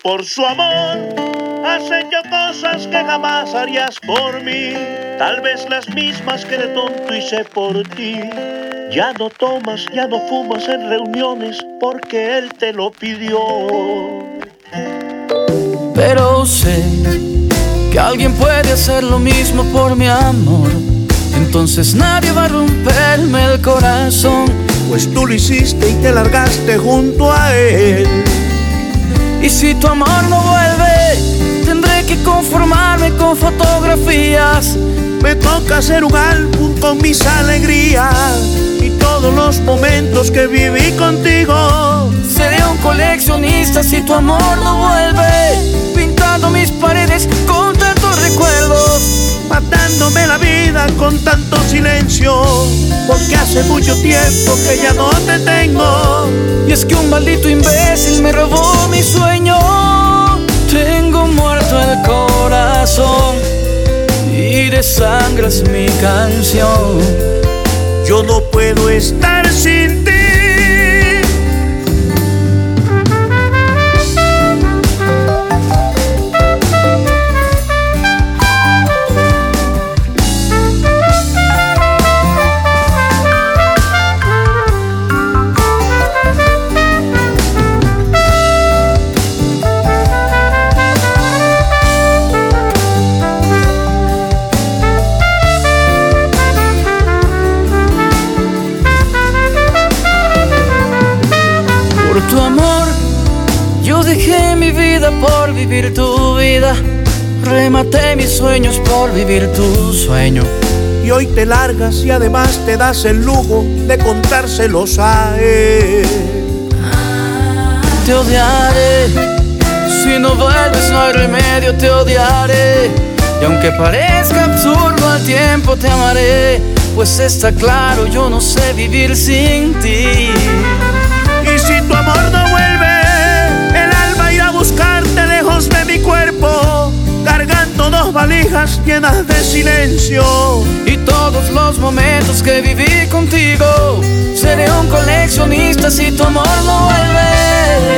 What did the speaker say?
Por su amor has hecho cosas que jamás harías por mí, tal vez las mismas que de tonto hice por ti. Ya no tomas, ya no fumas en reuniones porque él te lo pidió. Pero sé que alguien puede hacer lo mismo por mi amor, entonces nadie va a romperme el corazón. Pues tú lo hiciste y te largaste junto a él. Y si tu amor no vuelve, tendré que conformarme con fotografías. Me toca hacer un álbum con mis alegrías y todos los momentos que viví contigo. Seré un coleccionista si tu amor no vuelve, pintando mis paredes con tantos recuerdos, matándome la vida con tanto silencio, porque hace mucho tiempo que ya no te tengo. Y es que un maldito imbécil me robó mi sueño. Tengo muerto el corazón y desangras mi canción. Yo no puedo estar sin ti. Por tu amor, yo dejé mi vida por vivir tu vida. Rematé mis sueños por vivir tu sueño. Y hoy te largas y además te das el lujo de contárselos a él. Te odiaré, si no vuelves no hay remedio, te odiaré. Y aunque parezca absurdo al tiempo te amaré, pues está claro, yo no sé vivir sin ti. Y si tu amor no vuelve, el alma irá a buscarte lejos de mi cuerpo, cargando 2 valijas llenas de silencio. Y todos los momentos que viví contigo, seré un coleccionista si tu amor no vuelve.